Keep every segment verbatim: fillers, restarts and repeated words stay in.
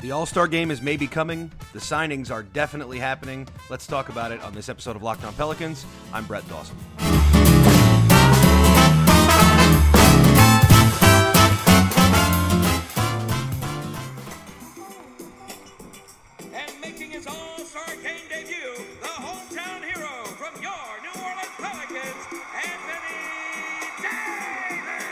The All-Star Game is maybe coming. The signings are definitely happening. Let's talk about it on this episode of Locked On Pelicans. I'm Brett Dawson. And making his All-Star Game debut, the hometown hero from your New Orleans Pelicans, Anthony Davis!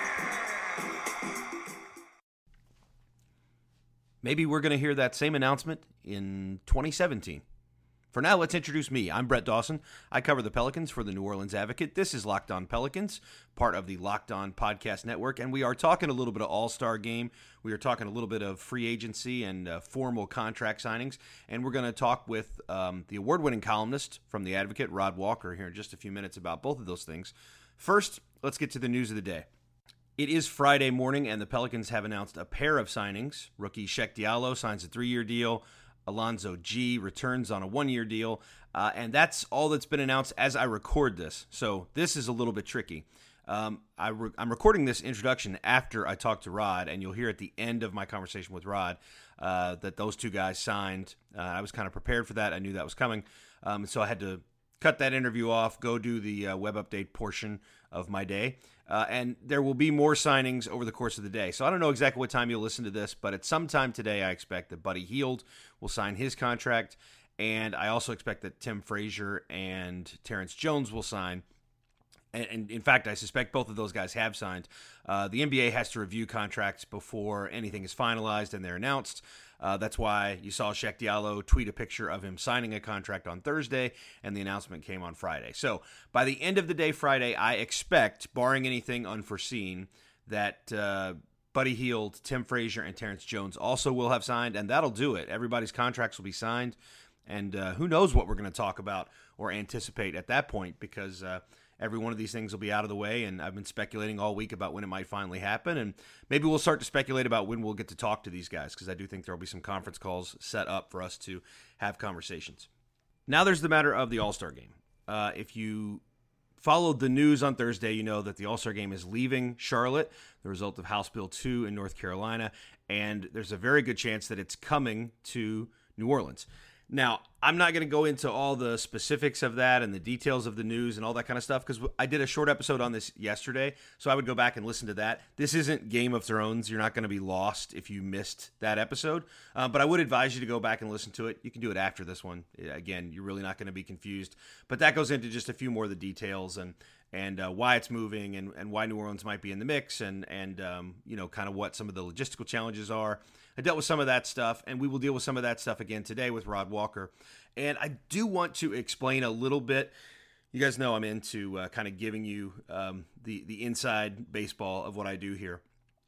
Maybe we're going to hear that same announcement in twenty seventeen. For now, let's introduce me. I'm Brett Dawson. I cover the Pelicans for the New Orleans Advocate. This is Locked On Pelicans, part of the Locked On Podcast Network, and we are talking a little bit of All-Star Game. We are talking a little bit of free agency and uh, formal contract signings, and we're going to talk with um, the award-winning columnist from the Advocate, Rod Walker, here in just a few minutes about both of those things. First, let's get to the news of the day. It is Friday morning, and the Pelicans have announced a pair of signings. Rookie Cheick Diallo signs a three-year deal. Alonzo G returns on a one-year deal. Uh, and that's all that's been announced as I record this. So this is a little bit tricky. Um, I re- I'm recording this introduction after I talked to Rod, and you'll hear at the end of my conversation with Rod uh, that those two guys signed. Uh, I was kind of prepared for that. I knew that was coming. Um, so I had to cut that interview off, go do the uh, web update portion of my day. Uh, and there will be more signings over the course of the day. So I don't know exactly what time you'll listen to this, but at some time today, I expect that Buddy Hield will sign his contract. And I also expect that Tim Frazier and Terrence Jones will sign. And, and in fact, I suspect both of those guys have signed. Uh, the N B A has to review contracts before anything is finalized and they're announced. Uh, that's why you saw Cheick Diallo tweet a picture of him signing a contract on Thursday, and the announcement came on Friday. So by the end of the day Friday, I expect, barring anything unforeseen, that uh, Buddy Hield, Tim Frazier, and Terrence Jones also will have signed, and that'll do it. Everybody's contracts will be signed, and uh, who knows what we're going to talk about or anticipate at that point, because uh, every one of these things will be out of the way, and I've been speculating all week about when it might finally happen, and maybe we'll start to speculate about when we'll get to talk to these guys, because I do think there will be some conference calls set up for us to have conversations. Now there's the matter of the All-Star Game. Uh, if you followed the news on Thursday, you know that the All-Star Game is leaving Charlotte, the result of House Bill two in North Carolina, and there's a very good chance that it's coming to New Orleans. Now, I'm not going to go into all the specifics of that and the details of the news and all that kind of stuff, because I did a short episode on this yesterday, so I would go back and listen to that. This isn't Game of Thrones. You're not going to be lost if you missed that episode, uh, but I would advise you to go back and listen to it. You can do it after this one. Again, you're really not going to be confused, but that goes into just a few more of the details and and uh, why it's moving and, and why New Orleans might be in the mix and, and um, you know, kind of what some of the logistical challenges are. I dealt with some of that stuff, and we will deal with some of that stuff again today with Rod Walker. And I do want to explain a little bit. You guys know I'm into uh, kind of giving you um, the, the inside baseball of what I do here.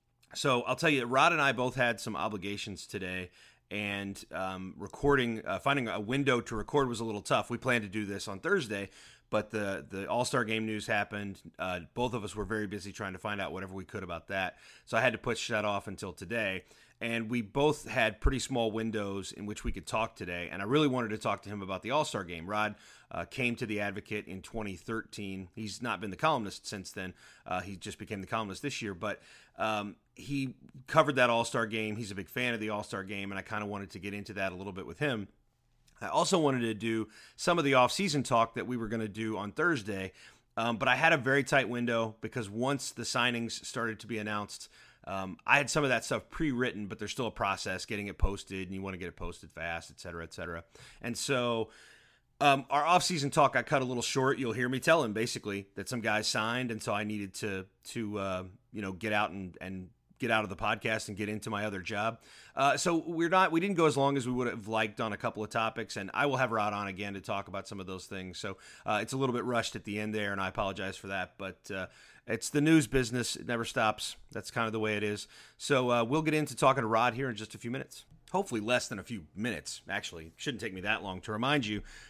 So I'll tell you, Rod and I both had some obligations today, and um, recording, uh, finding a window to record was a little tough. We planned to do this on Thursday, but the, the All-Star Game news happened. Uh, both of us were very busy trying to find out whatever we could about that. So I had to push that off until today. And we both had pretty small windows in which we could talk today. And I really wanted to talk to him about the All-Star Game. Rod uh, came to the Advocate in twenty thirteen. He's not been the columnist since then. Uh, he just became the columnist this year. But um, he covered that All-Star Game. He's a big fan of the All-Star Game. And I kind of wanted to get into that a little bit with him. I also wanted to do some of the off-season talk that we were going to do on Thursday. Um, but I had a very tight window because once the signings started to be announced, Um, I had some of that stuff pre-written, but there's still a process getting it posted, and you want to get it posted fast, et cetera, et cetera. And so um, our off-season talk I cut a little short. You'll hear me tell him basically that some guys signed, and so I needed to to uh, you know get out and and get out of the podcast and get into my other job. Uh, so we're not we didn't go as long as we would have liked on a couple of topics, and I will have Rod on again to talk about some of those things. So uh, it's a little bit rushed at the end there, and I apologize for that, but. Uh, It's the news business. It never stops. That's kind of the way it is. So uh, we'll get into talking to Rod here in just a few minutes. Hopefully less than a few minutes, actually. It shouldn't take me that long to remind you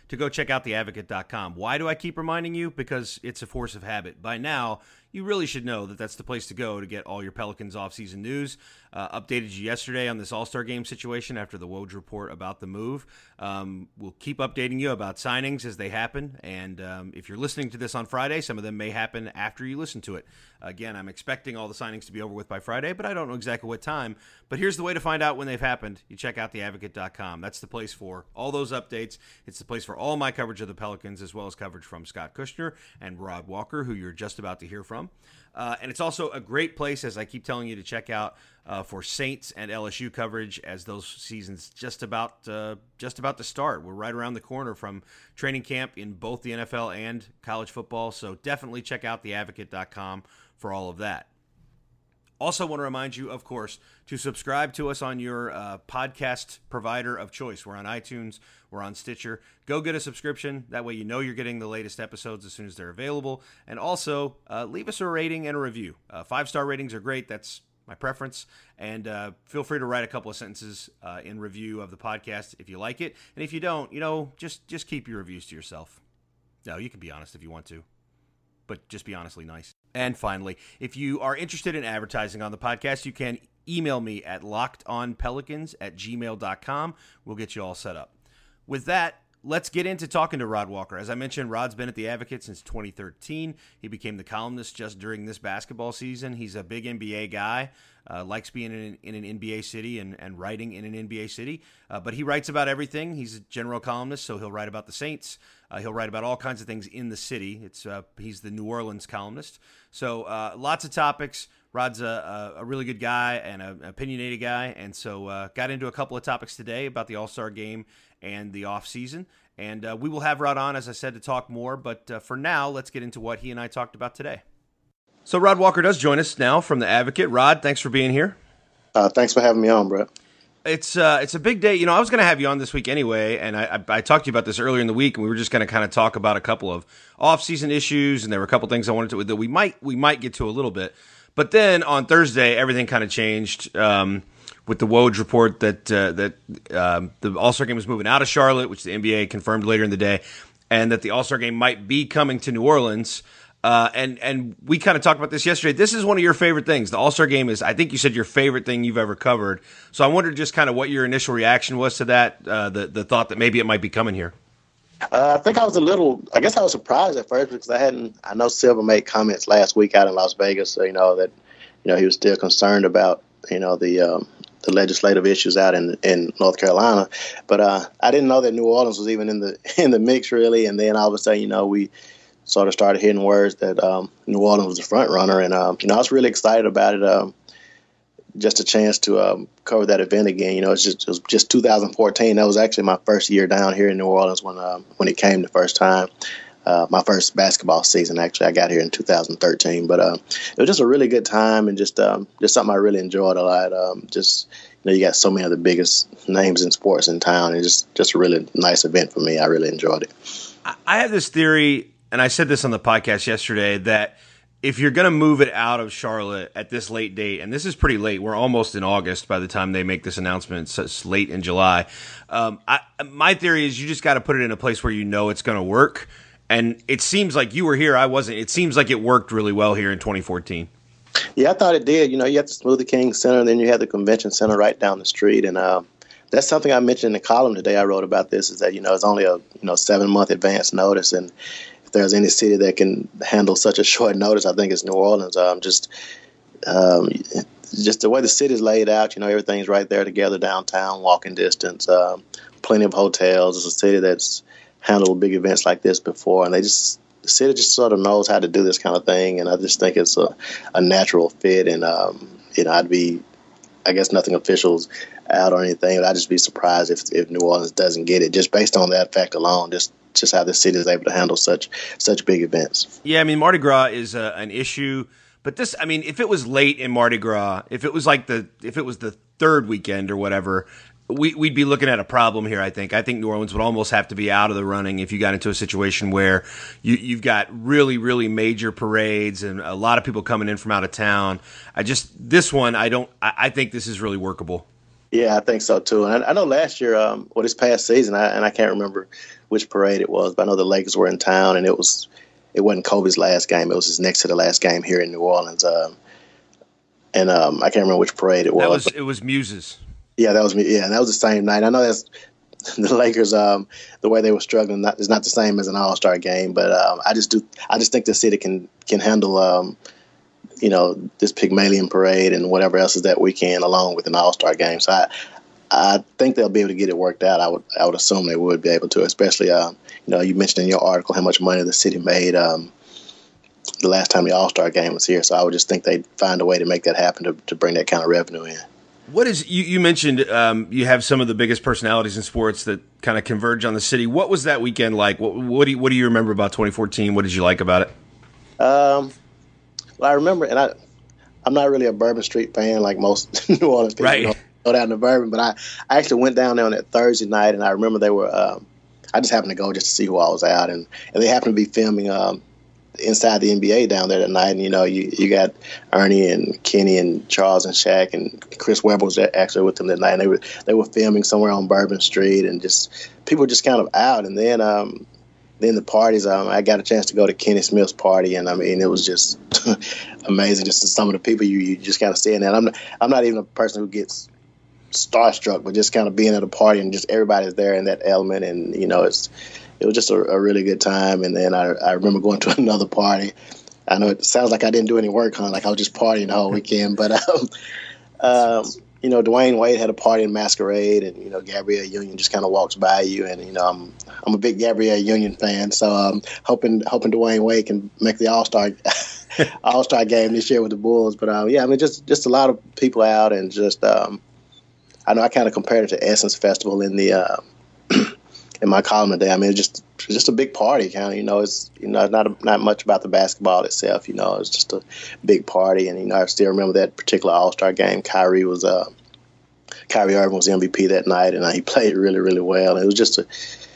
to go check out the advocate dot com. Why do I keep reminding you? Because it's a force of habit. By now, you really should know that that's the place to go to get all your Pelicans offseason news. Uh, updated you yesterday on this All-Star Game situation after the Woj report about the move. Um, we'll keep updating you about signings as they happen, and um, if you're listening to this on Friday, some of them may happen after you listen to it. Again, I'm expecting all the signings to be over with by Friday, but I don't know exactly what time. But here's the way to find out when they've happened. You check out the advocate dot com. That's the place for all those updates. It's the place for all my coverage of the Pelicans, as well as coverage from Scott Kushner and Rod Walker, who you're just about to hear from. Uh, and it's also a great place, as I keep telling you, to check out uh, for Saints and L S U coverage as those seasons just about uh, just about to start. We're right around the corner from training camp in both the N F L and college football, so definitely check out the advocate dot com for all of that. Also want to remind you, of course, to subscribe to us on your uh, podcast provider of choice. We're on iTunes. We're on Stitcher. Go get a subscription. That way you know you're getting the latest episodes as soon as they're available. And also, uh, leave us a rating and a review. Uh, five-star ratings are great. That's my preference. And uh, feel free to write a couple of sentences uh, in review of the podcast if you like it. And if you don't, you know, just, just keep your reviews to yourself. No, you can be honest if you want to, but just be honestly nice. And finally, if you are interested in advertising on the podcast, you can email me at lockedonpelicans at gmail dot com. We'll get you all set up. With that, let's get into talking to Rod Walker. As I mentioned, Rod's been at the Advocate since twenty thirteen. He became the columnist just during this basketball season. He's a big N B A guy, uh, likes being in an, in an N B A city and, and writing in an N B A city. Uh, but he writes about everything. He's a general columnist, so he'll write about the Saints. Uh, he'll write about all kinds of things in the city. It's uh, he's the New Orleans columnist. So uh, lots of topics. Rod's a, a, a really good guy and an opinionated guy, and so uh, got into a couple of topics today about the All-Star Game and the offseason. And uh, we will have Rod on, as I said, to talk more. But uh, for now, let's get into what he and I talked about today. So Rod Walker does join us now from the Advocate. Rod, thanks for being here. Uh, thanks for having me on, Brett. It's uh, it's a big day. You know, I was going to have you on this week anyway, and I, I, I talked to you about this earlier in the week, and we were just going to kind of talk about a couple of off-season issues, and there were a couple things I wanted to that we might we might get to a little bit. But then on Thursday, everything kind of changed um, with the Woj report that uh, that um, the All-Star Game was moving out of Charlotte, which the N B A confirmed later in the day, and that the All-Star Game might be coming to New Orleans. Uh, and and we kind of talked about this yesterday. This is one of your favorite things. The All-Star Game is, I think you said, your favorite thing you've ever covered. So I wondered just kind of what your initial reaction was to that, uh, the the thought that maybe it might be coming here. Uh, I think I was a little, I guess I was surprised at first because I hadn't, I know Silver made comments last week out in Las Vegas, so, you know, that, you know, he was still concerned about, you know, the um, the legislative issues out in in North Carolina. But uh, I didn't know that New Orleans was even in the in the mix, really. And then all of a sudden, you know, we sort of started hearing words that um, New Orleans was the front runner. And, um, you know, I was really excited about it. Um, just a chance to um, cover that event again. You know, it's just, it was just two thousand fourteen. That was actually my first year down here in New Orleans when um, when it came the first time. Uh, my first basketball season, actually. I got here in two thousand thirteen. But uh, it was just a really good time and just um, just something I really enjoyed a lot. Um, just, you know, you got so many of the biggest names in sports in town. And just, just a really nice event for me. I really enjoyed it. I have this theory, and I said this on the podcast yesterday, that if you're going to move it out of Charlotte at this late date, and this is pretty late, we're almost in August by the time they make this announcement, so it's late in July. Um, I, my theory is you just got to put it in a place where you know it's going to work. And it seems like you were here. I wasn't. It seems like it worked really well here in twenty fourteen. Yeah, I thought it did. You know, you have the Smoothie King Center, and then you have the convention center right down the street. And uh, that's something I mentioned in the column today I wrote about this, is that, you know, it's only a, you know, seven-month advance notice. And if there's any city that can handle such a short notice, I think it's New Orleans. Um, just um, just the way the city's laid out, you know, everything's right there together downtown, walking distance, um, plenty of hotels. It's a city that's handled big events like this before, and they just the city just sort of knows how to do this kind of thing, and I just think it's a, a natural fit. And um, you know, I'd be, I guess, nothing officials out or anything, but I'd just be surprised if if New Orleans doesn't get it, just based on that fact alone. Just just how the city is able to handle such such big events. Yeah, I mean, Mardi Gras is a, an issue, but this, I mean, if it was late in Mardi Gras, if it was like the if it was the third weekend or whatever, We, we'd be looking at a problem here, I think. I think New Orleans would almost have to be out of the running if you got into a situation where you, you've got really, really major parades and a lot of people coming in from out of town. I just, this one, I don't, I, I think this is really workable. Yeah, I think so too. And I, I know last year, um, well, this past season, I, and I can't remember which parade it was, but I know the Lakers were in town, and it was it wasn't Kobe's last game. It was his next to the last game here in New Orleans. Um, and um, I can't remember which parade it was. That was but, it was Muses. Yeah, that was me. Yeah, and that was the same night. I know that's the Lakers. Um, the way they were struggling not, is not the same as an All Star game, but um, I just do. I just think the city can can handle. Um, you know, this Pygmalion parade and whatever else is that weekend along with an all-star game. So I, I think they'll be able to get it worked out. I would, I would assume they would be able to, especially, um, you know, you mentioned in your article how much money the city made um, the last time the all-star game was here. So I would just think they'd find a way to make that happen to, to bring that kind of revenue in. What is, you, you mentioned um, you have some of the biggest personalities in sports that kind of converge on the city. What was that weekend like? What, what do you, what do you remember about twenty fourteen? What did you like about it? Um, Well, I remember, and I, I'm not really a Bourbon Street fan like most New Orleans people. Right. You know, go down to Bourbon, but I, I actually went down there on that Thursday night, and I remember they were. Um, I just happened to go just to see who all was out, and, and they happened to be filming um, inside the N B A down there that night. And you know, you, you got Ernie and Kenny and Charles and Shaq and Chris Webber was actually with them that night. And they were they were filming somewhere on Bourbon Street, and just people were just kind of out. And then. Um, Then the parties, um, I got a chance to go to Kenny Smith's party, and I mean, it was just amazing. Just some of the people you, you just kind of seeing that. I'm not, I'm not even a person who gets starstruck, but just kind of being at a party and just everybody's there in that element, and you know, it's it was just a, a really good time. And then I, I remember going to another party. I know it sounds like I didn't do any work, huh? Like I was just partying the whole weekend, but um, um, you know, Dwayne Wade had a party in Masquerade, and you know, Gabrielle Union just kind of walks by you, and you know, I'm I'm a big Gabrielle Union fan, so I'm hoping hoping Dwayne Wade can make the All Star All Star game this year with the Bulls. But uh, yeah, I mean, just just a lot of people out, and just um, I know I kind of compared it to Essence Festival in the uh, in my column today. I mean, it's just it's just a big party, kind of. You know, it's you know not not much about the basketball itself. You know, it's just a big party, and you know, I still remember that particular All Star game. Kyrie was uh, Kyrie Irving was the M V P that night, and uh, he played really really well. And it was just a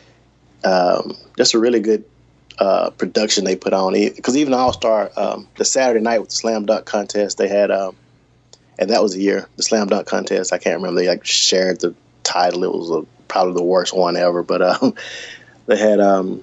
um, just a really good uh, production they put on. Because even All Star um, the Saturday night with the slam dunk contest, they had um, and that was the year the slam dunk contest. I can't remember, they like shared the title. It was a, probably the worst one ever, but um, they had um,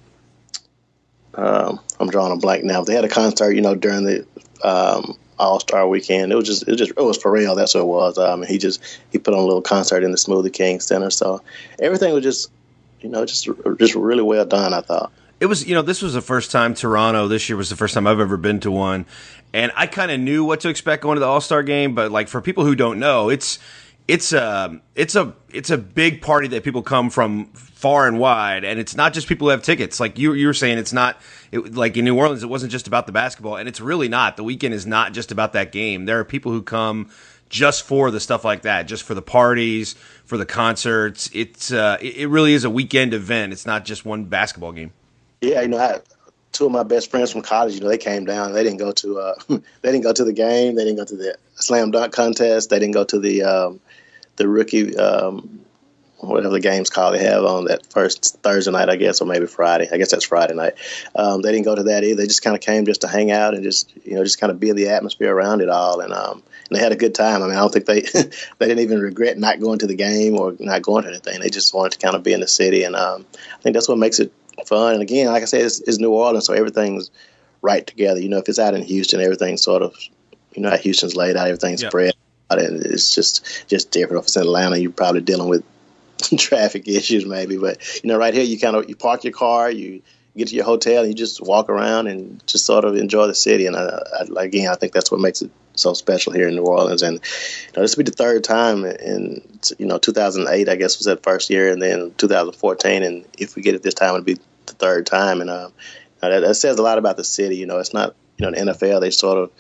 um, I'm drawing a blank now. They had a concert, you know, during the um, All Star weekend. It was just it was just it was for real. That's what it was. Um, he just he put on a little concert in the Smoothie King Center. So everything was just you know just just really well done, I thought. It was, you know, this was the first time Toronto, this year was the first time I've ever been to one. And I kind of knew what to expect going to the All-Star game, but like for people who don't know, it's it's a it's a it's a big party that people come from far and wide, and it's not just people who have tickets. Like you you were saying, it's not it, like in New Orleans, it wasn't just about the basketball, and it's really not. The weekend is not just about that game. There are people who come just for the stuff like that, just for the parties, for the concerts. It's uh, it really is a weekend event. It's not just one basketball game. Yeah, you know, I, two of my best friends from college, you know, they came down. They didn't go to uh, they didn't go to the game. They didn't go to the slam dunk contest. They didn't go to the um, the rookie um, whatever the game's called they have on that first Thursday night, I guess, or maybe Friday. I guess that's Friday night. Um, they didn't go to that either. They just kind of came just to hang out and just you know just kind of be in the atmosphere around it all. And um, and they had a good time. I mean, I don't think they they didn't even regret not going to the game or not going to anything. They just wanted to kind of be in the city, and um, I think that's what makes it fun. And again, like I said, it's, it's New Orleans, so everything's right together. You know, if it's out in Houston, everything's sort of, you know, how Houston's laid out, everything's Yep. spread out, and it's just just different. If it's in Atlanta, you're probably dealing with traffic issues maybe, but you know, right here, you kind of you park your car, you get to your hotel, and you just walk around and just sort of enjoy the city. And I, I, again, I think that's what makes it so special here in New Orleans. And you know, this will be the third time in you know two thousand eight, I guess, was that first year, and then two thousand fourteen. And if we get it this time, it'll be the third time. And uh, that, that says a lot about the city. You know, it's not you know the N F L. They sort of,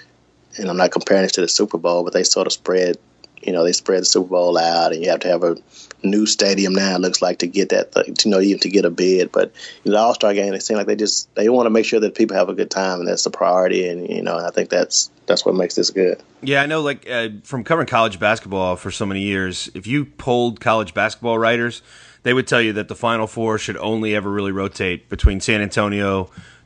and I'm not comparing it to the Super Bowl, but they sort of spread. You know, they spread the Super Bowl out, and you have to have a new stadium now. It looks like to get that, thing, to, you know, even to get a bid. But you know, the All Star game, it seems like they just they want to make sure that people have a good time, and that's the priority. And you know, I think that's that's what makes this good. Yeah, I know. Like uh, from covering college basketball for so many years, if you polled college basketball writers, they would tell you that the Final Four should only ever really rotate between San Antonio,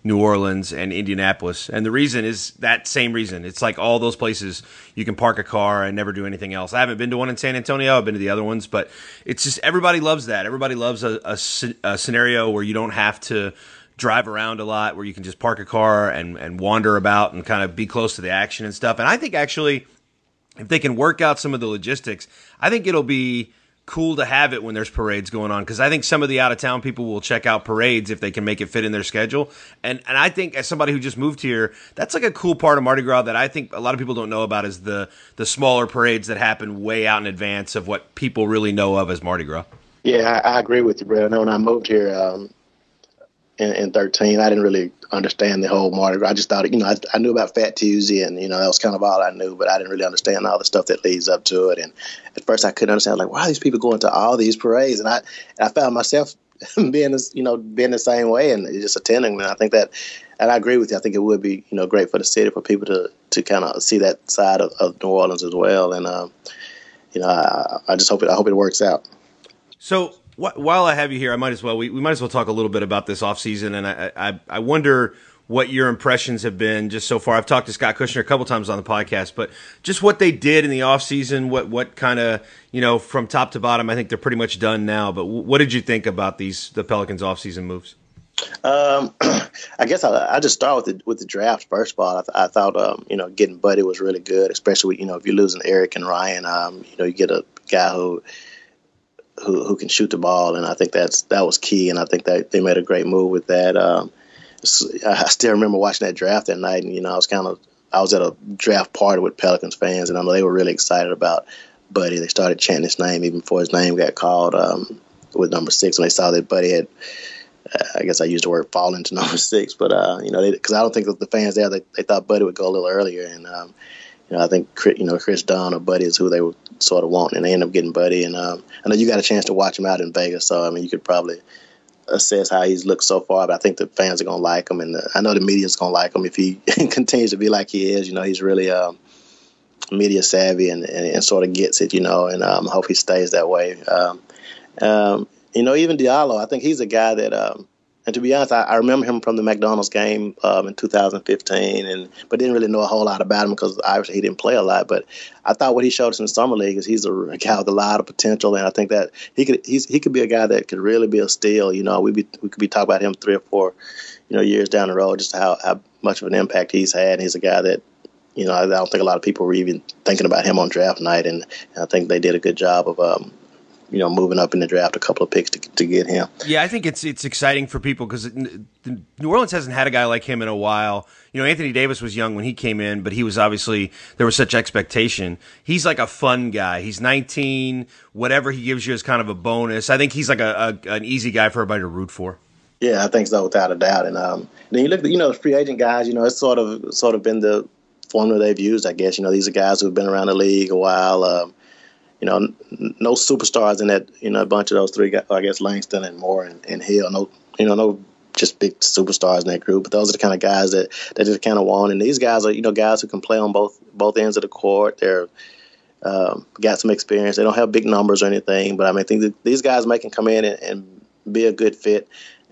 New Orleans, and Indianapolis. And the reason is that same reason. It's like all those places you can park a car and never do anything else. I haven't been to one in San Antonio. I've been to the other ones, but it's just everybody loves that. Everybody loves a, a, a scenario where you don't have to drive around a lot, where you can just park a car and, and wander about and kind of be close to the action and stuff. And I think actually, if they can work out some of the logistics, I think it'll be cool to have it when there's parades going on, because I think some of the out-of-town people will check out parades if they can make it fit in their schedule. And and I think as somebody who just moved here, that's like a cool part of Mardi Gras that I think a lot of people don't know about, is the the smaller parades that happen way out in advance of what people really know of as Mardi Gras. Yeah, I, I agree with you, Brad. I know when I moved here um, in, in thirteen, I didn't really understand the whole Mardi Gras. I just thought, you know, I, I knew about Fat Tuesday, and, you know, that was kind of all I knew, but I didn't really understand all the stuff that leads up to it. And at first I couldn't understand, like, why are these people going to all these parades? And I, I found myself being, this, you know, being the same way and just attending. And I think that, and I agree with you, I think it would be, you know, great for the city for people to, to kind of see that side of, of New Orleans as well. And, um, you know, I, I just hope it, I hope it works out. So, while I have you here, I might as well we, we might as well talk a little bit about this offseason, and I, I I wonder what your impressions have been just so far. I've talked to Scott Kushner a couple times on the podcast, but just what they did in the offseason, what what kind of, you know, from top to bottom, I think they're pretty much done now. But what did you think about these the Pelicans offseason moves? Um, I guess I, I just start with the with the draft first of all. I, th- I thought um, you know, getting Buddy was really good, especially, you know, if you're losing Eric and Ryan, um, you know, you get a guy who. Who, who can shoot the ball, and I think that's that was key, and I think that they made a great move with that. Um, I still remember watching that draft that night, and, you know, I was kind of I was at a draft party with Pelicans fans, and I know they were really excited about Buddy. They started chanting his name even before his name got called um, with number six, when they saw that Buddy had, uh, I guess I used the word fall into number six, but uh, you know, because I don't think that the fans there, they, they thought Buddy would go a little earlier, and um, you know, I think, you know, Chris Dunn or Buddy is who they were sort of wanting, and they ended up getting Buddy. And um, I know you got a chance to watch him out in Vegas, so I mean, you could probably assess how he's looked so far. But I think the fans are gonna like him, and the, I know the media's gonna like him if he continues to be like he is. You know, he's really um, media savvy and, and, and sort of gets it. You know, and um, I hope he stays that way. Um, um, you know, even Diallo, I think he's a guy that. Um, And to be honest, I, I remember him from the McDonald's game um, in two thousand fifteen, and but didn't really know a whole lot about him because obviously he didn't play a lot. But I thought what he showed us in the summer league is he's a, a guy with a lot of potential, and I think that he could he's, he could be a guy that could really be a steal. You know, we be we could be talking about him three or four, you know, years down the road, just how, how much of an impact he's had. And he's a guy that, you know, I, I don't think a lot of people were even thinking about him on draft night, and, and I think they did a good job of. Um, you know, moving up in the draft a couple of picks to, to get him. Yeah, I think it's it's exciting for people because New Orleans hasn't had a guy like him in a while. You know, Anthony Davis was young when he came in, but he was obviously, there was such expectation. He's like a fun guy. He's nineteen. Whatever he gives you is kind of a bonus. I think he's like a, a an easy guy for everybody to root for. Yeah, I think so, without a doubt. And um, then you look at, you know, the free agent guys, you know, it's sort of sort of been the formula they've used, I guess. You know, these are guys who've been around the league a while. Um, You know, no superstars in that, you know, a bunch of those three guys, I guess Langston and Moore and, and Hill. No, you know, no just big superstars in that group. But those are the kind of guys that, that just kind of want. And these guys are, you know, guys who can play on both both ends of the court. They're um, got some experience. They don't have big numbers or anything. But, I mean, I think that these guys may can come in and, and be a good fit.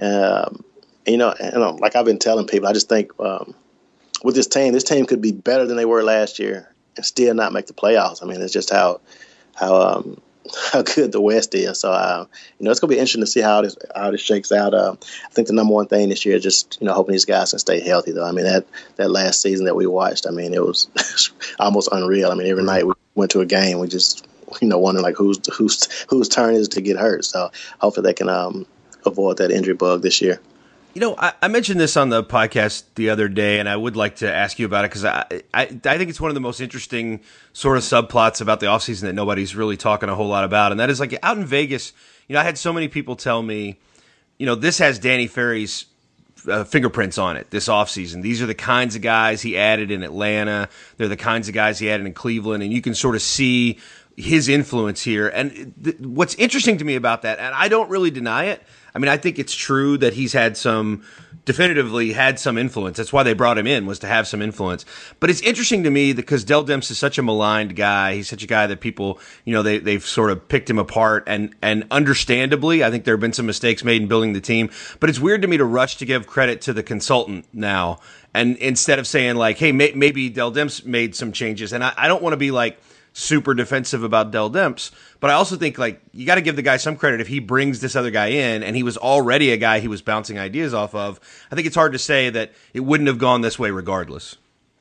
Um, you know, and like I've been telling people, I just think um, with this team, this team could be better than they were last year and still not make the playoffs. I mean, it's just how – how um how good the West is. So uh, you know, it's gonna be interesting to see how this how this shakes out. Uh, I think the number one thing this year is just, you know, hoping these guys can stay healthy. Though I mean, that that last season that we watched, I mean, it was almost unreal. I mean, every night we went to a game, we just, you know, wondering like who's who's whose turn is to get hurt. So hopefully they can um avoid that injury bug this year. You know, I, I mentioned this on the podcast the other day, and I would like to ask you about it because I, I I think it's one of the most interesting sort of subplots about the offseason that nobody's really talking a whole lot about, and that is like out in Vegas, you know, I had so many people tell me, you know, this has Danny Ferry's uh, fingerprints on it this offseason. These are the kinds of guys he added in Atlanta. They're the kinds of guys he added in Cleveland, and you can sort of see his influence here. And th- what's interesting to me about that, and I don't really deny it, I mean, I think it's true that he's had some, definitively had some influence. That's why they brought him in, was to have some influence. But it's interesting to me because Dell Demps is such a maligned guy. He's such a guy that people, you know, they, they've sort of picked him apart. And, and understandably, I think there have been some mistakes made in building the team. But it's weird to me to rush to give credit to the consultant now. And instead of saying like, hey, may, maybe Dell Demps made some changes. And I, I don't want to be like super defensive about Dell Demps, but I also think like you got to give the guy some credit if he brings this other guy in and he was already a guy he was bouncing ideas off of. I think it's hard to say that it wouldn't have gone this way regardless.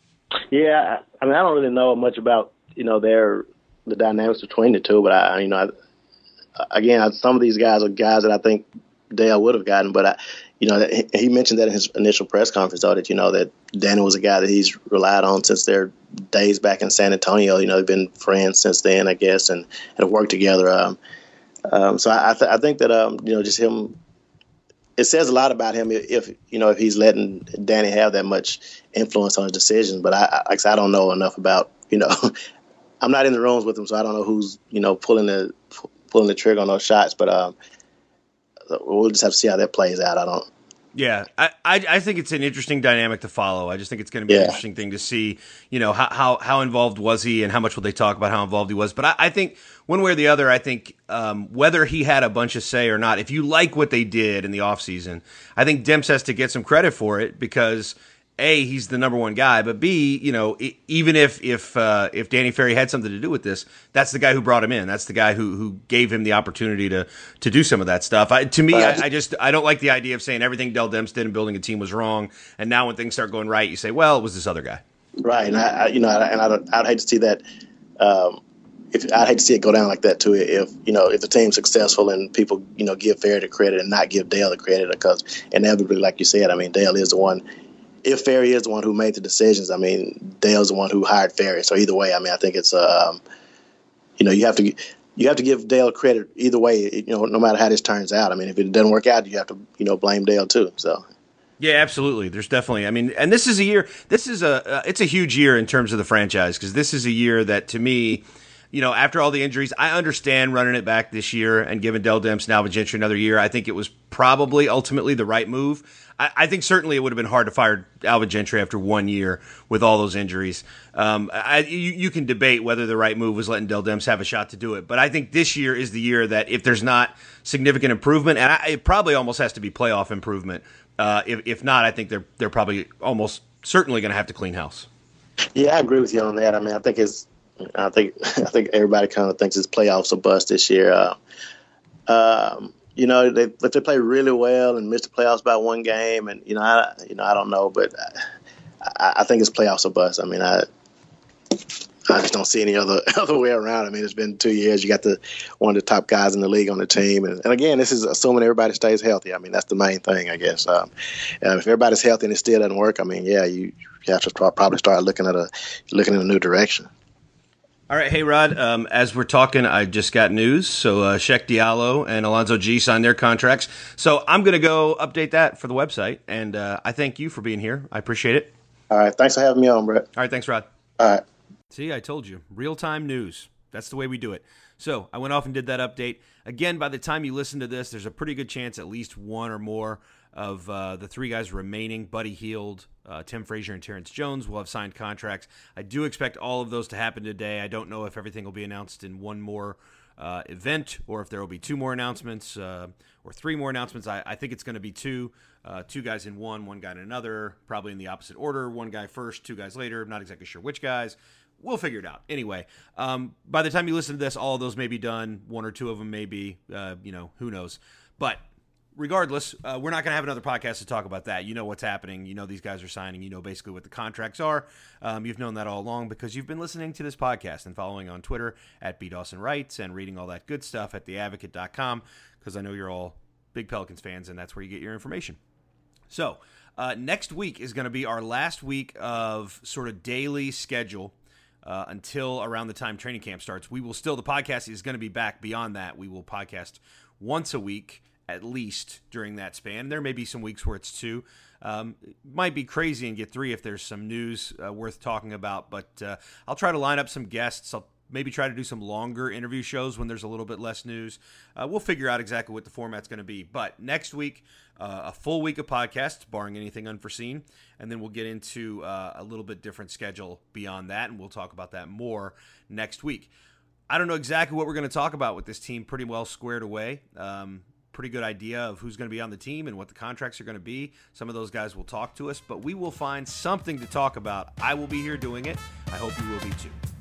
Yeah, I mean, I don't really know much about, you know, their the dynamics between the two, but I, you know, I, again, some of these guys are guys that I think Dale would have gotten, but I, you know, he mentioned that in his initial press conference, though, that, you know, that Danny was a guy that he's relied on since their days back in San Antonio. You know, they've been friends since then, I guess, and have worked together. Um, um, so I, th- I think that, um, you know, just him, it says a lot about him if, you know, if he's letting Danny have that much influence on his decisions. But I, I, like I said, I don't know enough about, you know, I'm not in the rooms with him, so I don't know who's, you know, pulling the pulling the trigger on those shots. But um, we'll just have to see how that plays out. I don't. Yeah, I, I, I think it's an interesting dynamic to follow. I just think it's going to be yeah. an interesting thing to see, you know, how, how how involved was he and how much will they talk about how involved he was. But I, I think one way or the other, I think um, whether he had a bunch of say or not, if you like what they did in the offseason, I think Demps has to get some credit for it because – A, he's the number one guy, but B, you know, even if if uh, if Danny Ferry had something to do with this, that's the guy who brought him in. That's the guy who who gave him the opportunity to to do some of that stuff. I, to me, I, I just I don't like the idea of saying everything Dell Demps did in building a team was wrong, and now when things start going right, you say, well, it was this other guy. Right, and I, I you know, and I I'd hate to see that. Um, if I'd hate to see it go down like that too. If you know, if the team's successful and people you know give Ferry the credit and not give Dale the credit, because inevitably, like you said, I mean, Dale is the one. If Ferry is the one who made the decisions, I mean, Dale's the one who hired Ferry. So either way, I mean, I think it's, um, you know, you have to you have to give Dale credit either way, you know, no matter how this turns out. I mean, if it doesn't work out, you have to, you know, blame Dale too. So. Yeah, absolutely. There's definitely, I mean, and this is a year, this is a, uh, it's a huge year in terms of the franchise because this is a year that to me, you know, after all the injuries, I understand running it back this year and giving Dell Demps and Alvin Gentry another year. I think it was probably ultimately the right move. I, I think certainly it would have been hard to fire Alvin Gentry after one year with all those injuries. Um, I, you, you can debate whether the right move was letting Dell Demps have a shot to do it. But I think this year is the year that if there's not significant improvement, and I, it probably almost has to be playoff improvement. Uh, if, if not, I think they're they're probably almost certainly going to have to clean house. Yeah, I agree with you on that. I mean, I think it's I think I think everybody kind of thinks it's playoffs a bust this year. Uh, um, you know, they if they play really well and miss the playoffs by one game, and you know, I you know I don't know, but I, I think it's playoffs a bust. I mean, I I just don't see any other other way around. I mean, it's been two years. You got the one of the top guys in the league on the team, and, and again, this is assuming everybody stays healthy. I mean, that's the main thing, I guess. Um, if everybody's healthy and it still doesn't work, I mean, yeah, you, you have to start, probably start looking at a looking in a new direction. All right, hey Rod. Um, as we're talking, I just got news. So uh, Sheck Diallo and Alonzo G signed their contracts. So I'm going to go update that for the website, and uh, I thank you for being here. I appreciate it. All right, thanks for having me on, Brett. All right, thanks, Rod. All right. See, I told you, real-time news. That's the way we do it. So I went off and did that update. Again, by the time you listen to this, there's a pretty good chance at least one or more of uh, the three guys remaining, Buddy Hield, uh, Tim Frazier, and Terrence Jones, will have signed contracts. I do expect all of those to happen today. I don't know if everything will be announced in one more uh, event or if there will be two more announcements uh, or three more announcements. I, I think it's going to be two. Uh, two guys in one, one guy in another, probably in the opposite order. One guy first, two guys later. I'm not exactly sure which guys. We'll figure it out. Anyway, um, by the time you listen to this, all of those may be done. One or two of them may be, uh, you know, who knows. But regardless, uh, we're not going to have another podcast to talk about that. You know what's happening. You know these guys are signing. You know basically what the contracts are. Um, you've known that all along because you've been listening to this podcast and following on Twitter at B. Dawson Writes and reading all that good stuff at the advocate dot com because I know you're all big Pelicans fans and that's where you get your information. So uh, next week is going to be our last week of sort of daily schedule. Uh, until around the time training camp starts. We will still, the podcast is going to be back beyond that. We will podcast once a week at least during that span. There may be some weeks where it's two. Um, it might be crazy and get three if there's some news uh, worth talking about, but uh, I'll try to line up some guests. I'll maybe try to do some longer interview shows when there's a little bit less news. Uh, we'll figure out exactly what the format's going to be. But next week, uh, a full week of podcasts, barring anything unforeseen. And then we'll get into uh, a little bit different schedule beyond that, and we'll talk about that more next week. I don't know exactly what we're going to talk about with this team pretty well squared away. Um, pretty good idea of who's going to be on the team and what the contracts are going to be. Some of those guys will talk to us, but we will find something to talk about. I will be here doing it. I hope you will be too.